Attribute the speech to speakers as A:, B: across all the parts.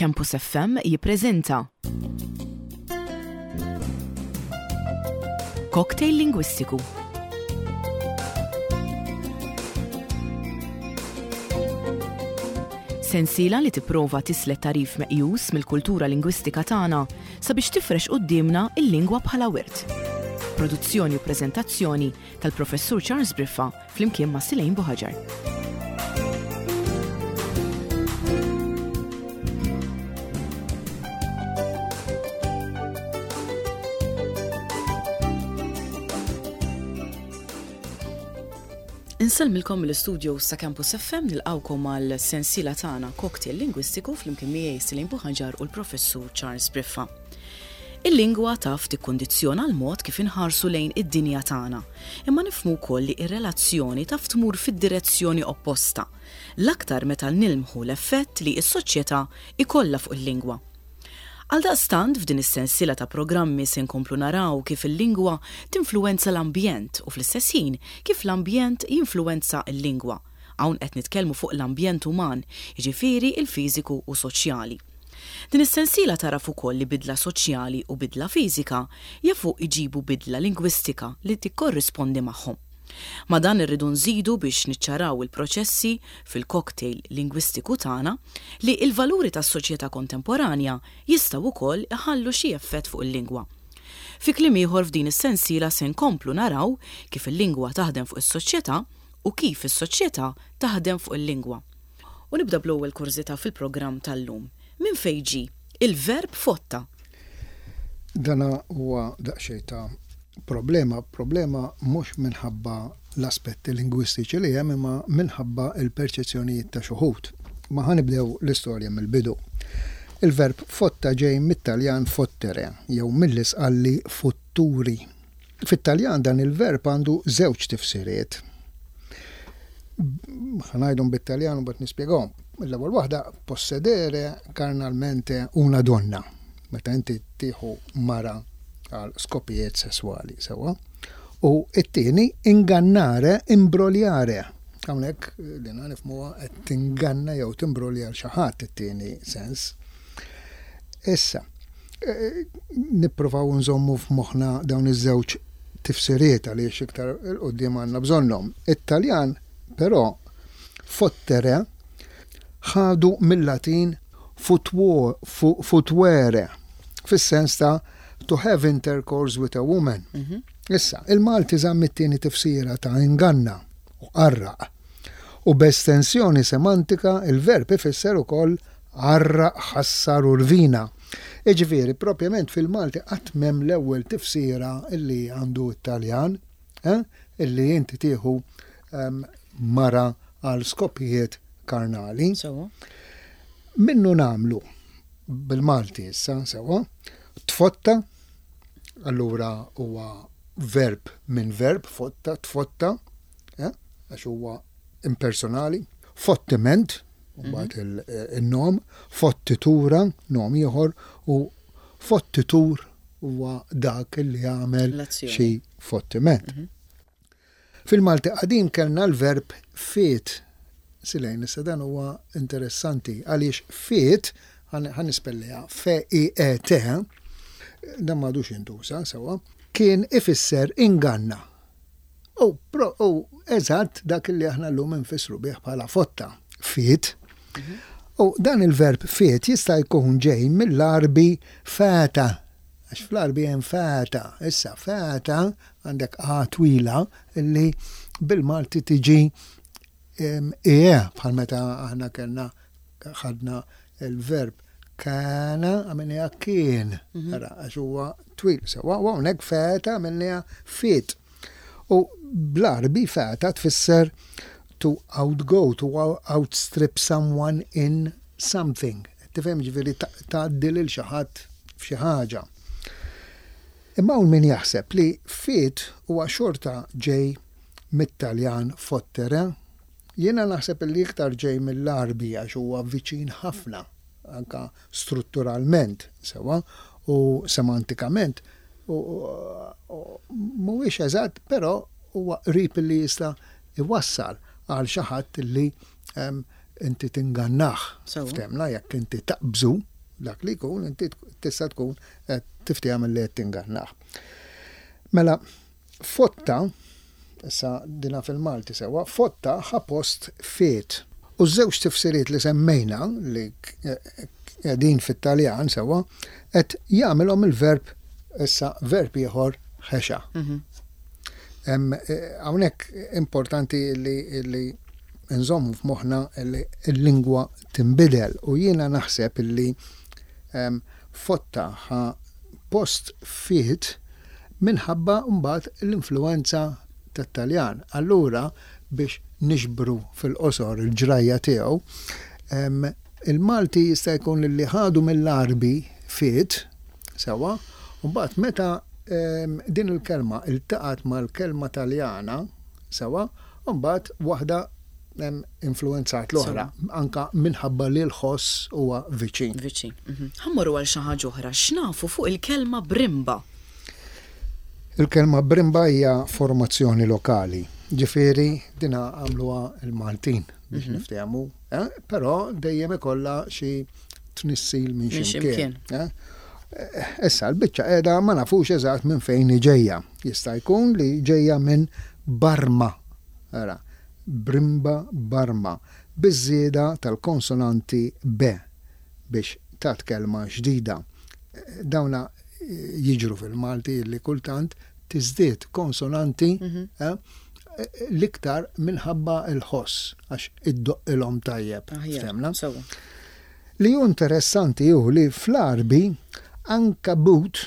A: Campus FM jippreżenta Cocktail Lingwistiku. Sensiela li tipprova tislet tarif meqjus mill-kultura lingwistika tagħna sabiex tifrex qudiemna il-lingwa bħala wirt. Produzzjoni u preżentazzjoni tal-Professur Charles Briffa flimkien ma' Silejn Buħaġar. Insalmilkom mill-istudio sa Campus FM nilqawkom għal sensiela tagħna Cocktail Lingwistiku flimkien miegħi Silejn Buħaġar u l-Professur Charles Briffa. Il-lingwa taf tikkondizzjona l-mod kif inħarsu lejn id-dinja tagħna, imma nifhmu wkoll li r-relazzjoni taf tmur fid-direzzjoni opposta, l-aktar meta nilmħu l-effett li s-soċjetà ikollha fuq il-lingwa. Għaldaqstant f'din is-sensiela ta' programmi se nkomplu naraw kif il-lingwa tinfluwenza l-ambjent u fl-istess ħin kif l-ambjent jinfluwenza l-lingwa. Hawn qed nitkellmu fuq l-ambjent uman, jiġifieri il-fiżiku u soċjali. Din is-sensiela taraf ukoll li bidla soċjali u bidla fiżika jafu iġibu bidla lingwistika li tikkorrispondi magħhom. Ma dan irridu nżidu biex niċċaraw il-proċessi fil-cocktail lingwistiku tagħna li l-valuri tas-soċjetà kontemporanja jistgħu wkoll iħallu xi effett fuq il-lingwa. Fi kliem ieħor f'din is-sensiela se nkomplu naraw kif il-lingwa taħdem fuq is-soċjetà u kif is-soċjetà taħdem fuq il-lingwa. U nibda bl-ewwel kurżità fil-programm tal-lum. Min fejn ġie il-verb fotta?
B: Dana huwa daqsxejn ta' problema mhux minħabba l-aspetti lingwistiċi li hemm imma minħabba l-perċezzjonijiet ta' xi wħud. Ma ħanibdew l-istorja mill-bidu. Il-verb fotta ġej mit-Taljan fottere jew mill-isqalli fotturi. Fit-Taljan dan il-verb għandu żewġ tifsiriet. Ħanajdhom bit-Taljan u bad nispjegahom. L-ewwel waħda possedere carnalmente una donna. Meta inti tieħu mara għal skopijiet sessuali, sewa. U it-tieni ingannare, imbroljare. Hawnhekk li nifhmuha qed tinganna jew timbroljar xi ħadd it-tieni sens. Issa, nippruvaw nżommu f'moħħna dawn iż-żewġ tifsiriet għaliex iktar il-qudiem għandna bżonnhom. It-Taljan però fottere ħadu mill-Latin futwere fis-sens ta' to have intercourse with a woman. Issa, il-Malti żamm it-tieni tifsira ta' inganna u qarraq. U b'estensjoni semantika il-verb ifisser ukoll arraq, ħassar u rvina. Jiġifieri propjament fil-Malti qatt m'hemm l-ewwel tifsira illi għandu it-Taljan, illi inti tieħu mara għal skopijiet karnali. Minnu nagħmlu bil-Malti issa sewa tfotta. Allura huwa verb minn verb, fotta, tfotta, għax huwa impersonali, fottiment, mbagħad il-nom, fottitura, nom ieħor, u fottitur huwa dak li jagħmel xi fottiment. Fil-Malti qadim kellna l-verb fiet. Silejn issa dan huwa interessanti għaliex fiet ħanispellija fe-i-e-te, dan m'għadux jintuża sewa, kien ifisser inganna. Eżatt dak li aħna llum infissru bih bħala fotta, fiet. U dan il-verb fiet jista' jkun ġej mill-arbi fata. Għax fl-arbi hemm fata. Issa fata għandek a twila li bil-Malti tiġi bħal meta aħna kellna ħadna il-verb kana għamilnija kien, għax huwa twil, sewa hawnhekk feta għamilnija fit. U bl-Arbi feta tfisser to outgo, to outstrip someone in something. Tifhem ġifieri tgħaddi lil xi ħadd f'xi ħaġa. Imma hawn min jaħseb li fit huwa xorta ġej mit-Taljan fottere, jiena naħseb li iktar ġej mill-Arbi għax huwa viċin ħafna anka strutturalment sewa u semantikament mhuwiex eżatt, però huwa qrib li jista' iwassal għal xi ħadd li inti tingannah. Ftemna jekk inti taqbżu dak li jkun inti tista' tkun tiftiha milli qed tingannaħ. Mela fotta, issa dina fil-Malti sewa, fotta ħa post fet. U żewġ tifsiriet li semmejna li qegħdin fit-Taljan sewa qed jagħmilhom il-verb issa verb ieħor ħexa. Hawnhekk importanti li nżommu f'moħħna li l-lingwa tinbidel u jiena naħseb li fotta ħa post fit minħabba mbagħad l-influenza tat-Taljan. Allura biex nixbru fil-qosor il-ġrajja tiegħu, il-Malti jista' jkun li ħadu mill-Arbi fit sewa, u mbagħad meta din il-kelma iltaqat mal-kelma Taljana sewa, u mbagħad waħda influenzat l-oħra, anka minħabba li l-ħoss huwa viċin.
A: Viċin. Ħammorru għal xi ħaġa oħra, x'nafu fuq il-kelma brimba?
B: Il-kelma brimba hija formazzjoni lokali. Ġifieri dina għamluha il-Maltin biex niftehmu, però dejjem ikollha xi tnissil minn ximkien. Issa l-biċċa qiegħda ma nafux eżatt minn fejn ġejja. Jista' jkun li ġejja minn Barma. Ara, brimba Barma, biż-żieda tal-konsonanti B biex tat kelma ġdida. Dawna jiġru fil-Malti li kultant tiżdied konsonanti l-iktar minħabba l-ħoss għax iddoqilhom tajjeb. Ftemna? Li hu interessanti hu li fl-Arbi ankabut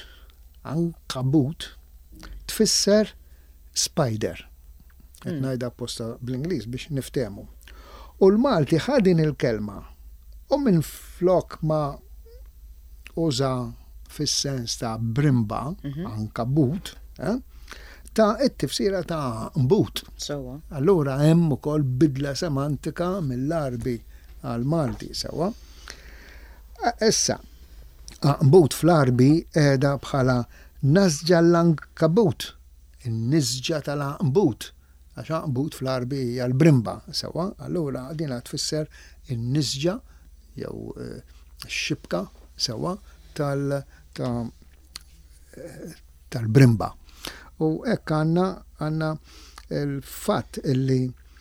B: tfisser spider. Qed ngħidha apposta bl-Ingliż biex niftehmu. U l-Malti ħadin il-kelma u minn flok ma uża fis-sens ta' brimba, ankabut, ta' it-tifsira ta' mbut. Allura hemm ukoll bidla semantika mill-Arbi għal-Malti sewa. Issa, mbut fl-Arbi qiegħda bħala nażġa l-ankabut, in-niżġa tal-mbut. Għaxa mbut fl-Arbi hija l-brimba sewa, allura dina tfisser in-niżġa jew xibka sewa tal-brimba. U hekk għandna il-fatt illi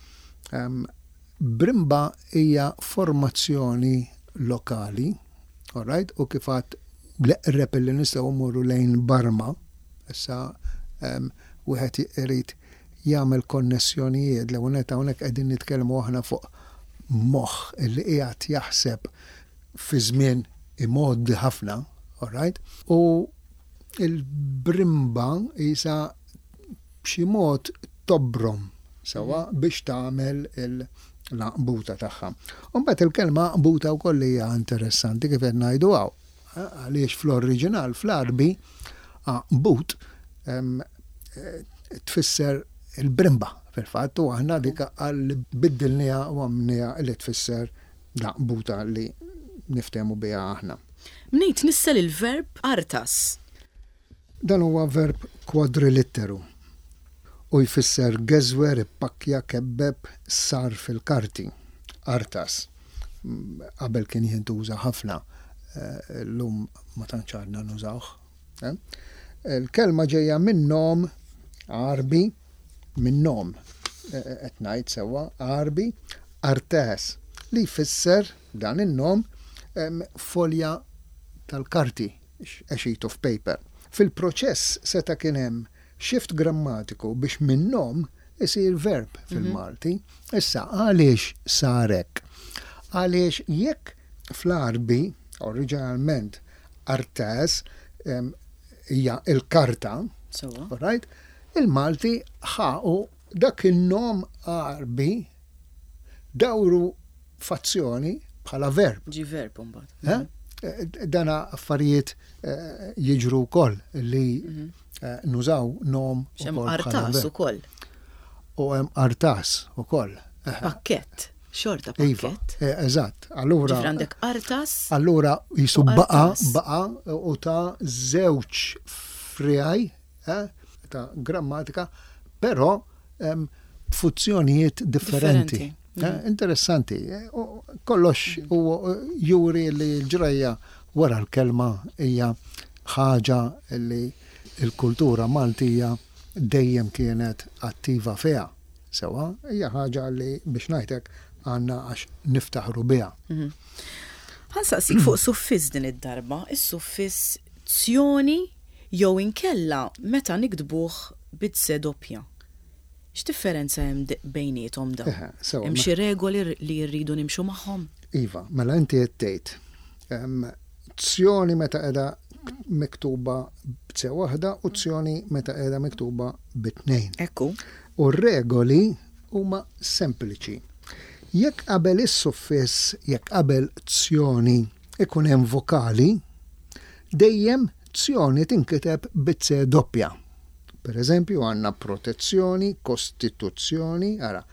B: brimba hija formazzjoni lokali, alright, u kif għad l-eqreb illi nistgħu mmorru lejn Barma, issa wieħed irid jagħmel konnessjonijiet li hawnhekk qegħdin nitkellmu aħna fuq moħħ illi qiegħed jaħseb fi żmien imoddi ħafna, alright? U il-brimba isa b'xi mod tobrom sewa biex tagħmel l-qbuta tagħha. U mbagħad il-kelma qbuta wkoll hija interessanti kif qed ngħidu hawn. Għaliex fl-oriġinal fl-Arbi qbut tfisser il-brimba fil-fatt u aħna dik għal biddilnija u għamnija li tfisser laqbuta li niftehmu biha aħna.
A: Mnejt nissel il-verb artas.
B: Dan huwa verb kwadrilitteru u jfisser geżwer, ippakja, kebbeb, sar fil-karti. Artas. Qabel kien jintuża ħafna, llum ma tantx għadna nużawh. Il-kelma ġejja minn nom Arbi, minn nom qed ngħid sewwa Arbi artas li jfisser dan in-nom folja tal-karti, a sheet of paper. Fil-proċess seta' kien hemm shift grammatiku biex minn nom isir verb fil-Malti. Issa għaliex sarek? Għaliex jekk fl-Arbi oriġinalment artas hija il-karta, right? Il-Malti ħaqu dak il-nom Arbi dawru fazzjoni bħala verb.
A: Ġi verb mbagħad.
B: Dana affarijiet jiġru wkoll li nużaw nom
A: ukoll artas ukoll.
B: U hemm artas ukoll.
A: Pakkett, xorta pakkett.
B: Eżatt. Allura
A: għandek artas.
B: Allura jisu baqa u ta' żewġ friaj ta' grammatika, però funzjonijiet differenti. Interessanti. Kollox u juri li l-ġrajja wara l-kelma hija ħaġa li l-kultura Maltija dejjem kienet attiva fiha. Sewa, hija ħaġa li biex ngħidlek għandna għax niftaħru biha.
A: Ħansaqsik fuq suffiss din id-darba, is-suffiss tsjoni jew inkella meta nikdbuh bit-se doppja. X'differenza hemm bejniethom da? Hemm xi regoli li rridu nimxu magħhom?
B: Iva, mela inti qed tgħid. Tsjoni meta qiegħda miktuba b'se waħda u tsjoni meta qiegħda miktuba bit-tnejn.
A: Ekku.
B: U r-regoli huma sempliċi. Jekk qabel is-suffiss, jekk qabel tsjoni ikun hemm vokali, dejjem tsjoni tinkiteb bit-se doppja. Per eżempju, għandna protezzjoni, kostituzzjoni,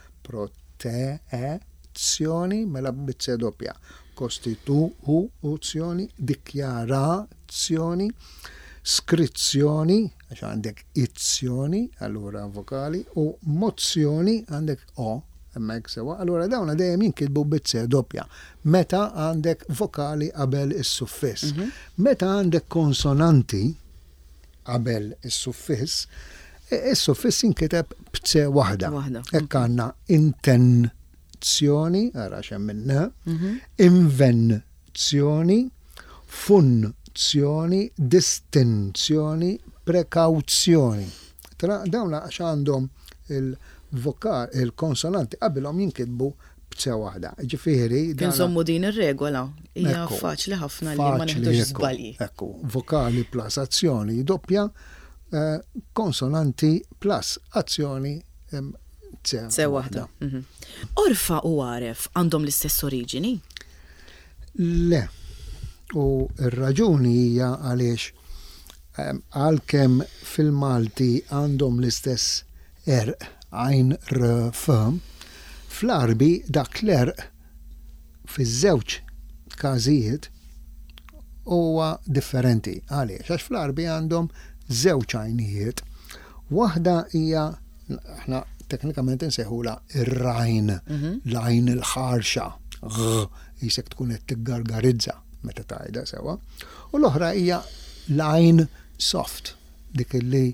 B: protezzjoni mela bit-se doppja. Kostituzzjoni, dikjarazzjoni, skrizzjoni, għax għandek izzjoni, allura vokali, u mozzjoni għandek o, emmek sewa, allura dawna dejjem jinkitbu bit-se doppja. Meta għandek vokali qabel is-suffiss. Meta għandek konsonanti qabel is-suffiss, is-suffiss jinkiteb b'se waħda. Hekk għandna intenzjoni, ara xemminna, invenzjoni, funzjoni, distinzjoni, prekawzjoni. Dawna għax għandhom il-konsonanti qabilhom jinkitbu b'se waħda. Ġifieri
A: insommu din ir-regola hija faċli ħafna li ma neħdux żbalji.
B: Ekku, vokali plus azzjoni doppja, konsonanti plus azzjoni b'se waħda.
A: Orfa u għaref għandhom l-istess oriġini?
B: Le. U r-raġuni hija għaliex għalkemm fil-Malti għandhom l-istess għajn r-f, fl-Arbi dak l-erq fiż-żewġ każijiet huwa differenti. Għaliex għax fl-Arbi għandhom żewġ għajnijiet. Waħda hija aħna teknikament insejħula ir-rajn, l-għajn il-ħarxa, jisek tkun qed tiggargarizza meta tgħidha sewa. U l-oħra hija l-għajn soft, dik li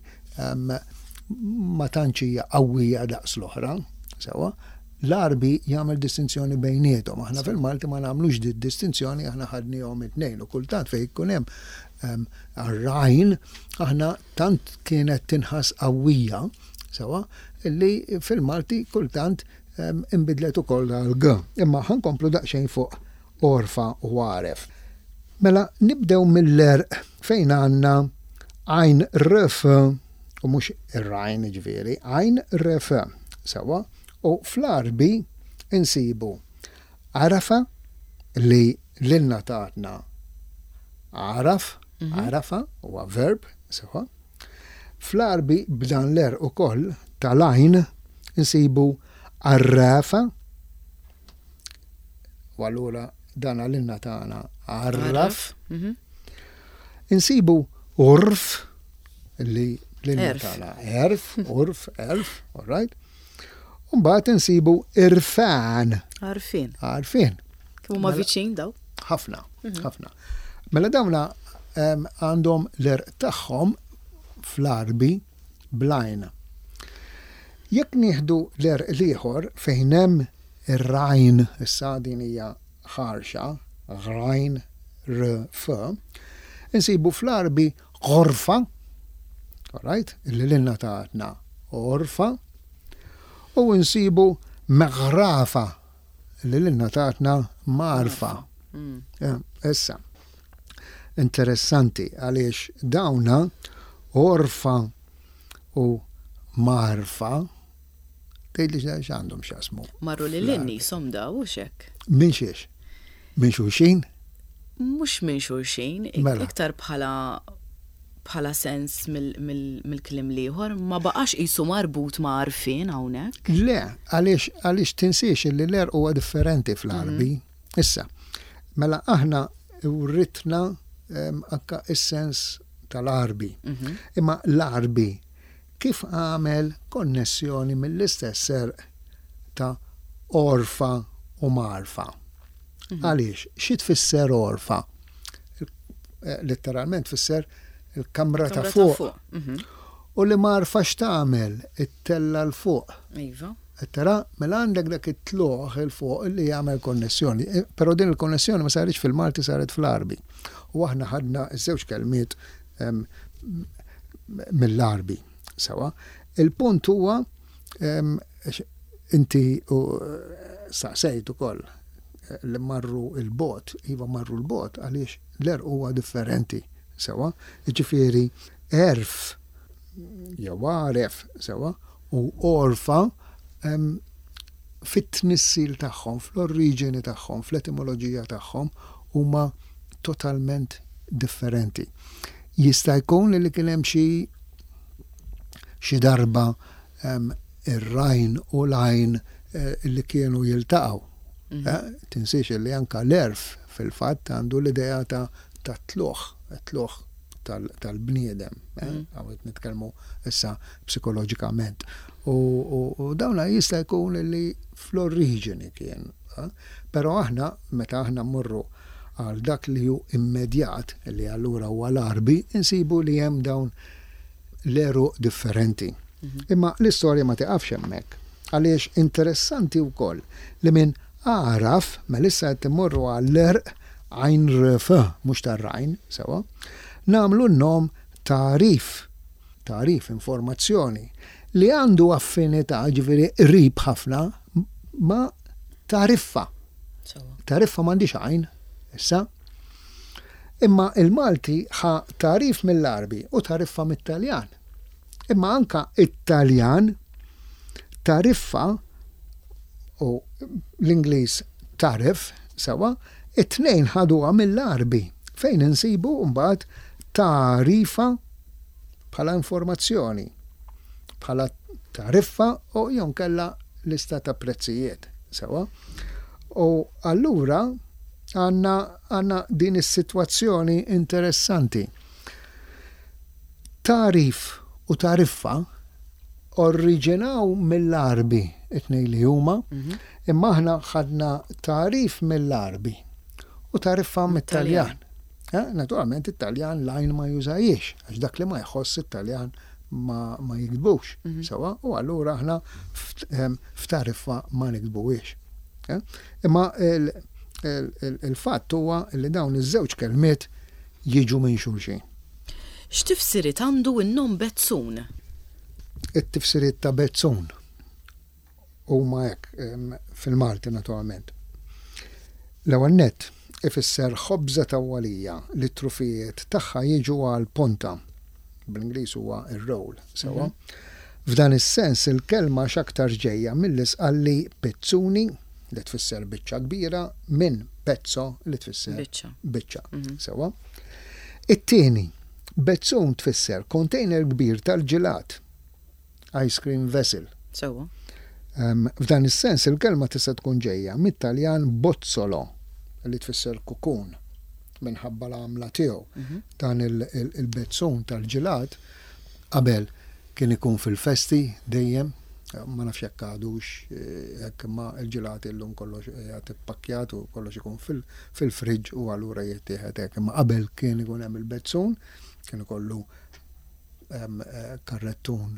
B: ma tantx hija qawwija daqs l-oħra, sewa. L-Arbi jagħmel distinzjoni bejniethom. Aħna fil-Malti ma nagħmlux di distinzjoni, aħna ħadnihom it-tnejn u kultant fejn ikun hemm ar-rajn aħna tant kienet tinħass qawwija, sewa, illi fil-Malti kultant inbidlet ukoll għal-g. Imma ħankomplu daqsxejn fuq orfa u għaref. Mela nibdew mill-erq fejn għandna għajn rf u mhux ir-rajn ġifieri, għajn rf, sewa, u fl-Arbi insibu arafa li lilna tatna araf, arafa huwa verb, sewa. Fl-Arbi b'dan l-erq ukoll tal-għajn insibu arrafa, u allura dan għalilna tagħna arraf. Insibu urf li lilna tagħna erf, urf, elf, all right? Mbagħad insibu irfan.
A: Arfin. Kemm huma viċin daw?
B: Ħafna, ħafna. Mela dawna għandhom l-erq tagħhom fl-Arbi blajn. Jekk nieħdu l-erq ieħor fejn hemm ir-rajn, issa din hija ħarxa, rajn rf, insibu fl-Arbi ghorfa, all right? Illi lilna tatna orfa, u nsibu meghrafa li lilna tatna marfa. Issa, interessanti għaliex dawna orfa u marfa tgħidli x'għandhom x'jasmu.
A: Marru li l-inni somda u xek.
B: Min xiex? Min xulxin?
A: Mhux minn xulxin, iktar bħala sens mill-klim liħor, ma baqax qisu marbut ma' għarfien hawnhekk?
B: Le, għaliex tinsiex li l-erq huwa differenti fl-Arbi. Issa, mela aħna urritna anke is-sens tal-Arbi. Imma l-Arbi kif għamel konnessjoni mill-istess erq ta' orfa u marfa. Għaliex, xi tfisser orfa? letteralment fisser il-kamra ta' fuq. U li ma rfax tagħmel it-tella l-fuq.
A: Iva.
B: Tara, mela għandek dak it-tluħ il-fuq li jagħmel konnessjoni. Però din il-konnessjoni ma saritx fil-Malti, saret fl-Arbi. U aħna ħadna żewġ kelmiet mill-Arbi. Sawa. Il-punt huwa inti saqsejt ukoll li marru il-bot, iva marru l-bot għaliex l-er huwa differenti. Sawa. Ġifieri erf jew għaref, sawa, u orfa fit-tnissil tagħhom, fl-oriġini tagħhom, fl-etimoloġija tagħhom huma totalment differenti. Jista' jkun li kien hemm xi darba ir-rajn u l-għajn li kienu jiltaqgħu. Tinsiex li anke l-erf fil-fatt għandu l-idea ta' tluħ tal-bniedem, għawet nitkellmu issa psikoloġikament. U dawna jista' jkun li fl-oriġini kien. Però aħna, meta aħna mmorru għal dak li hu immedjat, li allura huwa l-Arbi, insibu li hemm dawn l-eru differenti. Imma l-istorja ma tiqafx hemmhekk. Għaliex interessanti wkoll li minn għaraf, ma lissa qed immorru għall-erq għajn rf, mhux tar-rajn, sewa, namlu n-nom tarif, informazzjoni, li għandu affinità ġifieri qrib ħafna ma tariffa. Tariffa m'għandix għajn, issa. Imma il-Malti ħa tarif mill-Arbi u tariffa mit-Taljan. Imma anka it-Taljan tariffa u l-Ingliż tarif, sewa, it-tnejn ħaduha mill-Arbi fejn insibu mbagħad tarifa bħala informazzjoni, bħala tariffa u jew kella lista ta' prezzijiet. Sewa. U allura għandna din is-sitwazzjoni interessanti. Tarif u tariffa oriġinaw mill-Arbi it-tnejn li huma, imma aħna ħadna tarif mill-Arbi u tariffa mit-Taljan. Naturalment it-Taljan lajn ma jużajiex, għax dak li ma jħoss it-Taljan ma jikdbux. Sawa, u allura aħna f'tariffa ma nikdbuwiex. Imma il-fatt huwa li dawn iż-żewġ kelmiet jiġu minn xulxin.
A: X'tifsiriet għandu n-nom Bezzun?
B: It-tifsiriet ta' Bezzun huma hekk fil-Malti naturalment. L-ewwel nett ifisser ħobża tawwalija li t-trufijiet tagħha jiġu għal ponta. Bl-Ingliż huwa ir-roll, sewa. F'dan is-sens il-kelma x'aktar ġejja mill-isqalli pezzuni li tfisser biċċa kbira minn pezzo li tfisser biċċa. Sewa. It-tieni, bezzun tfisser container kbir tal-ġilat, ice cream vessel.
A: Sewa.
B: F'dan is-sens il-kelma tista' tkun ġejja mit-Taljan bozzolo li tfisser kukun minħabba l-għamla tiegħu. Dan il-bezzun tal-ġilat qabel kien ikun fil-festi dejjem, ma nafx jekk għadux hekk imma l-ġilat illum kollox qed ippakkjat u kollox ikun fil-friġġ u allura jittieħed hekk. Imma qabel kien ikun hemm il-bezzun, kien ikollu karrettun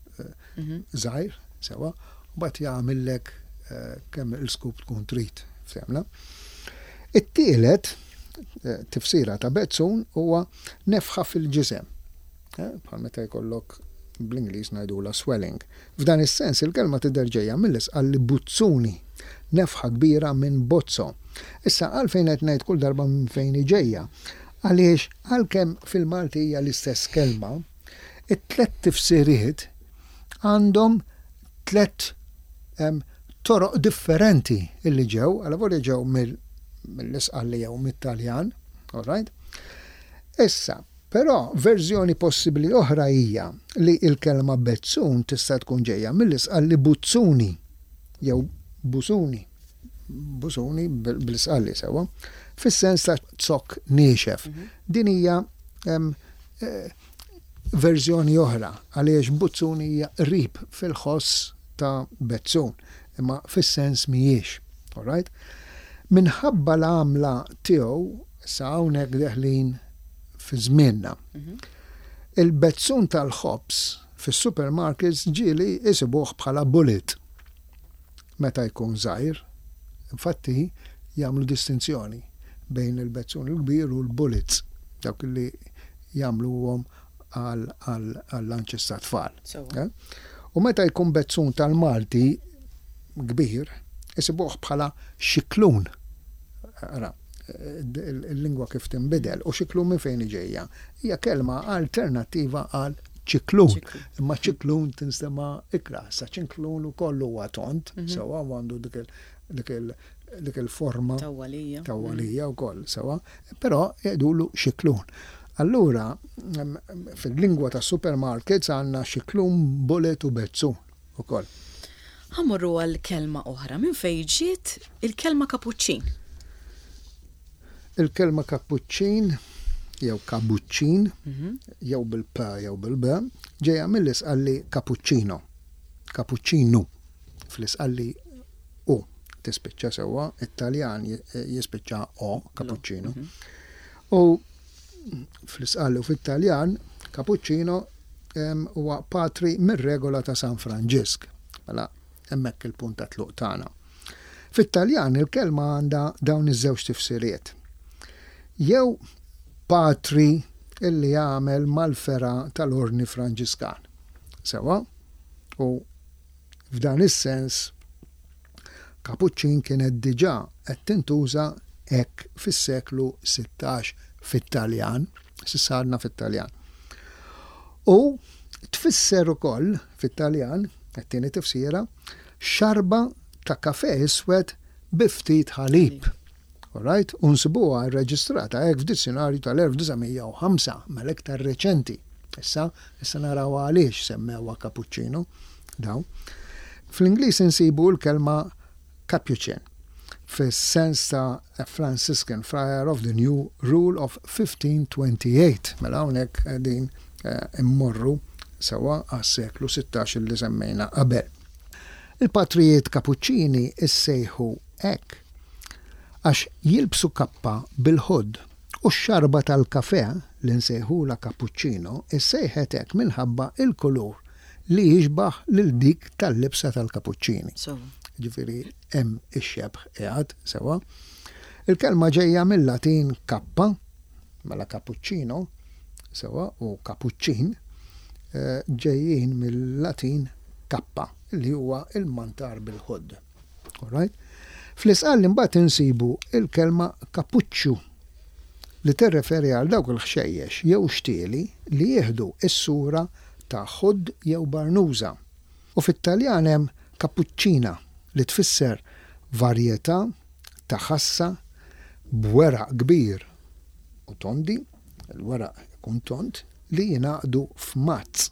B: żgħir sewa, u bagħad jagħmillek kemm il-skup tkun trid, fehmna. It-tielet tifsira ta' bezzun huwa nefħa fil-ġisem. Bħal meta jkollok bl-Ingliż ngħidula swelling. F'dan is-sens il-kelma tidher ġejja mill-isqalli buzzuni, nefħa kbira minn bozzo. Issa għalfejn qed ngħid kull darba minn fejn ġejja, għaliex għalkemm fil-Malti hija l-istess kelma, it-tlet tifsiriet għandhom tlet toroq differenti illi ġew, għal volja ġew mill-isqalli jew mit-Taljan, all right? Issa, però verżjoni possibbli oħra hija li l-kelma bezzun tista' tkun ġejja mill-isqalli buzzuni jew busuni. Busuni bil-isqalli sewa, fis-sens ta' zokk niexef. Din hija verżjoni oħra għaliex buzzuni hija qrib fil-ħoss ta' bezzun, imma fis-sens mhijiex, all right? Minħabba l-għamla tiegħu sa hawnhekk deħlin fi żmienna. Il-bezzun tal-ħobs fis-supermarkets ġieli isibuh bħala bullet. Meta jkun żgħir, infatti jagħmlu distinzjoni bejn il-bezzun il-kbir u l-bullets, dawk li jagħmluhom għall-lanċis ta' tfal. U meta jkun bezzun tal-Malti kbir, isibuh bħala xiklun. Il-lingwa kif tinbidel u xiklun minn fejn ġejja. Hija kelma alternattiva għal ċiklun. Imma ċiklun tinstema ikra, sa ċiklun u kollu huwa tont, sewa għandu dik il-forma tawwalija u koll, sewa, però jgħidulu xiklun. Allura, fil-lingwa ta' supermarkets għandna xiklun, bullet u bezzun u koll.
A: Ħamurru għal-kelma oħra, minn fejn ġiet il-kelma cappuccin?
B: Il-kelma cappuccin, jew cappuccin, jew bil-P jew bil-B, ġejja mill-isqalli cappuccino. Cappuccino. Fl-isqalli U tispiċċa sewwa, Italjan jispiċċa O, cappuccino. U fl-isqalli u fl-Italjan, cappuccino huwa patri mir-regola ta' San Franġisk. Mela hemmhekk il-punt ta' tluq tagħna. Fit-Taljan il-kelma għandha dawn iż-żewġ tifsiriet. Jew patri illi jagħmel mal-fera tal-Ordni Franġiskan. Sewa, u f'dan is-sens cappuccin kienet diġà qed tintuża hekk fis-seklu 16 fit-Taljan, s'issadna fit-Taljan. U tfisser ukoll fit-Taljan, qed-tieni tifsira, xarba ta' kafè iswed bi ftit ħalib. Alright? Unsibuha rreġistrata hekk f'dizzjonarju tal-1905 mal-iktar reċenti. Issa naraw għaliex semmewha cappuccino dawn. Fl-Ingliż insibu l-kelma capuchin fis-sens ta' Franciscan Friar of the New Rule of 1528. Mela hawnhekk din immorru sewa għas-seklu 16 li semmejna qabel. Il-patrijiet cappuccini issejħu hekk għax jilbsu kappa bil-ħodd u x-xarba tal-kafè li nsejħula cappuccino issejħet hekk minħabba il-kulur li jiġbaħ lil dik tal-libsa tal-cappuccini. Ġifieri hemm ix-xebħ qiegħed sewa. Il-kelma ġejja mill-Latin kappa, mela cappuccino sewa u cappuccin ġejjin mill-Latin kappa li huwa il-mantar bil-ħodd. Alright? Fl-isqalli mbagħad insibu il-kelma cappuccio li tirreferi għal dawk il-ħxejjex jew xtieli li jieħdu s-sura ta' ħodd jew barnuża. U fit-Taljan hemm cappuccina li tfisser varjetà ta' ħassa b'weraq kbir u tondi, il-weraq ikun tont li jingħaqdu f'mazz.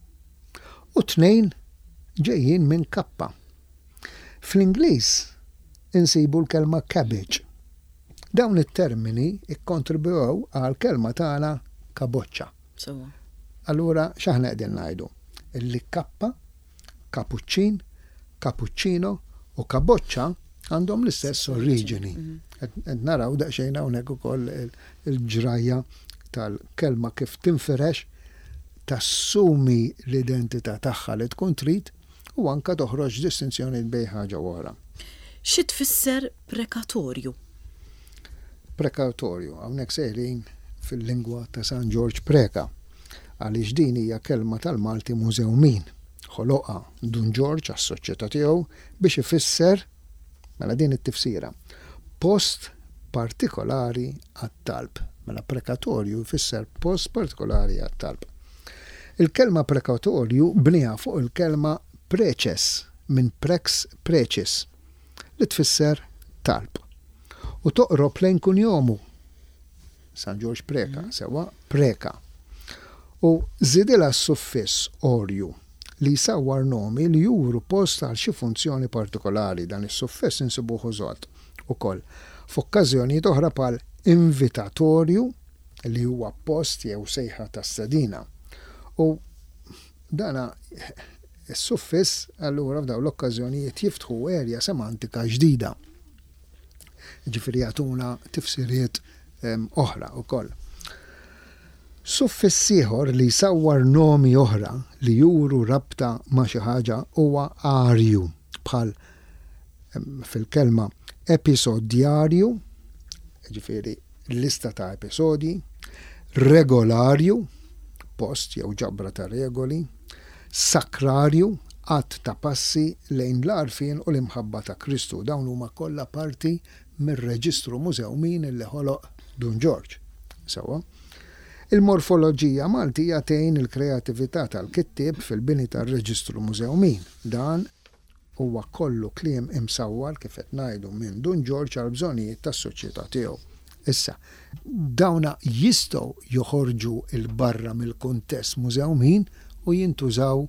B: U tnejn ġejjin minn kappa. Fl-Ingliż insibu l-kelma cabbage. Dawn it-termini ikkontribwew għal kelma tagħna kaboċċa. Allura x'aħna qegħdin ngħidu? Illi kappa, cappuccin, cappuccino u kaboċċa għandhom l-istess oriġini. Qed naraw daqsxejn hawnhekk ukoll il-ġrajja tal-kelma kif tinferex tassumi l-identità tagħha li tkun trid u anke toħroġ distinzjoni bejn ħaġa oħra.
A: Xi tfisser prekatorju?
B: Prekatorju, hawnhekk sejrin fil-lingwa ta' San George Preka, għaliex din hija kelma tal-Malti Mużewmin. Ħoloqha Dun George għas-soċjetà tiegħu biex ifisser, mela din it-tifsira, post partikolari għat-talb. Mela prekatorju jfisser post partikolari għat-talb. Il-kelma prekatorju bniha fuq il-kelma preċess minn prex preċis li tfisser talb. U toqrob lejn kunjomu. San George Preka, sewa Preka. U żidilha s-suffiss orju li jsawwar nomi li juru post għal xi funzjoni partikolari. Dan is-suffiss insibuh użat ukoll f'okkażjonijiet oħra bħal invitatorju li huwa post jew sejħa tas-sedina. U dana is-suffiss allura f'dawn l-okkażjonijiet jiftħu erja semantika ġdida. Ġifieri jagħtuna tifsiriet oħra wkoll. Suffis ieħor li jsawwar nomi oħra li juru rabta ma' xi ħaġa huwa arju bħal fil-kelma episodjarju, ġifieri lista ta' episodi, regolarju, post jew ġabra ta' regoli, sakrarju, qatt ta' passi lejn l-għarfien u l-imħabba ta' Kristu. Dawn huma kollha parti mir-reġistru mużewmin li ħoloq Dun George. Sewa. Il-morfoloġija Maltija tgħin il-kreatività tal-kittieb fil-bini tar-reġistru mużewmin. Dan huwa kollu kliem imsawwar kif qed ngħidu minn Dun George għal bżonnijiet tas-soċjetà tiegħu. Issa, dawna jistgħu joħorġu il-barra mill-kuntest mużewmin u jintużaw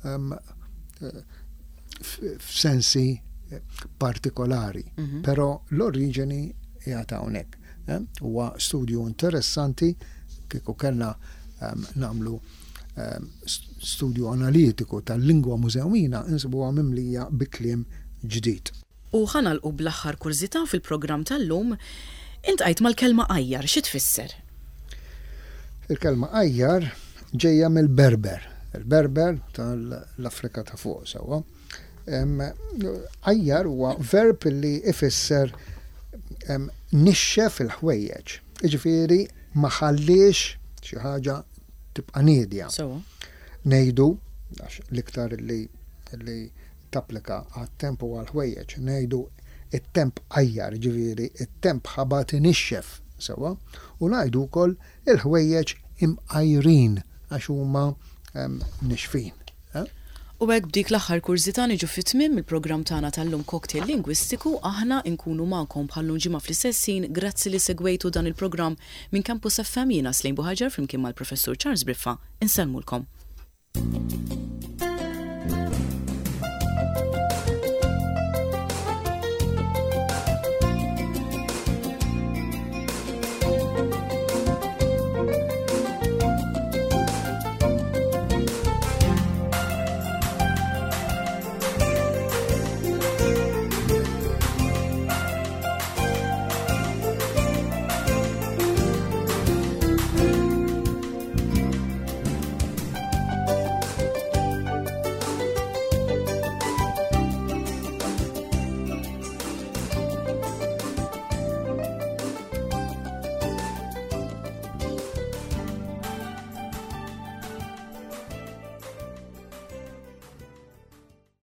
B: f'sensi partikolari. Però l-oriġini jgħat hawnhekk. Huwa studju interessanti kieku kellna nagħmlu studju analitiku tal-lingwa mużewmina insibuha mimlija bi kliem ġdid.
A: U ħanalqu bl-aħħar kurżità fil-programm tal-lum, intqajt mal-kelma qajjar, xi tfisser?
B: Il-kelma qajjar ġejja mill-Berber. Il-Berber tal-Afrika ta' fuq sewwa. Qajjar huwa verb li ifisser nixxef il-ħwejjeġ. Jiġifieri ma ħallix xi ħaġa tibqa' niedja. Ngħidu l-iktar li tapplika għat-temp u għall-ħwejjeġ, ngħidu it-temp qajjar, ġifieri it-temp ħabat inixxef sewwa, u ngħidu wkoll il-ħwejjeġ imqajrin għax huma nixfin.
A: U hekk b'dik l-aħħar kurżità niġu fit-tmiem il-programm tagħna tal-lum Cocktail Lingwistiku, aħna nkunu magħkom bħallum ġimgħa fl-istessin, grazzi li segwejtu dan il-programm minn Campus FM jiena Slejn Buħaġar flimkien mal-Professur Charles Briffa. Insellmulkom.